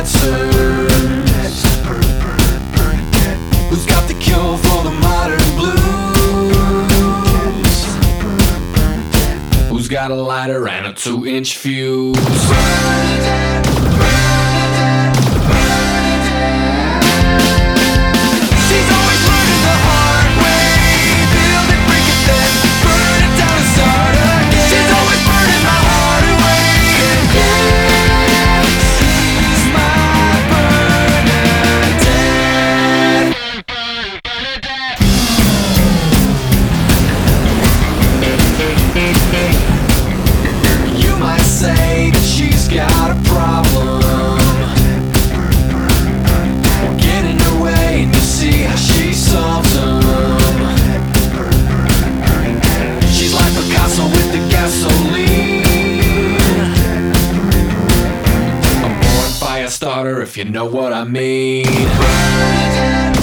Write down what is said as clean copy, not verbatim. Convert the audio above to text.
answers? Who's got the cure for the modern blues? Who's got a lighter and a 2-inch fuse? Say that she's got a problem. Get in her way and you see how she solves them. She's like Picasso with the gasoline, a born fire starter if you know what I mean.